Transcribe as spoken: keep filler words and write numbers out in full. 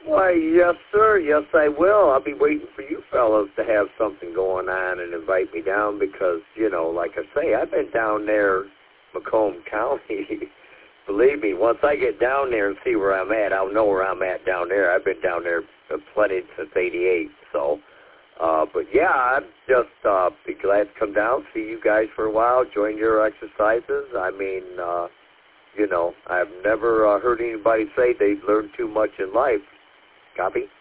Why, yes, sir. Yes, I will. I'll be waiting for you fellows to have something going on and invite me down because, you know, like I say, I've been down there, Macomb County. Believe me, once I get down there and see where I'm at, I'll know where I'm at down there. I've been down there plenty since eighty-eight, so. Uh, but, yeah, I'd just uh, be glad to come down, see you guys for a while, join your exercises. I mean, uh, you know, I've never uh, heard anybody say they've learned too much in life. Copy?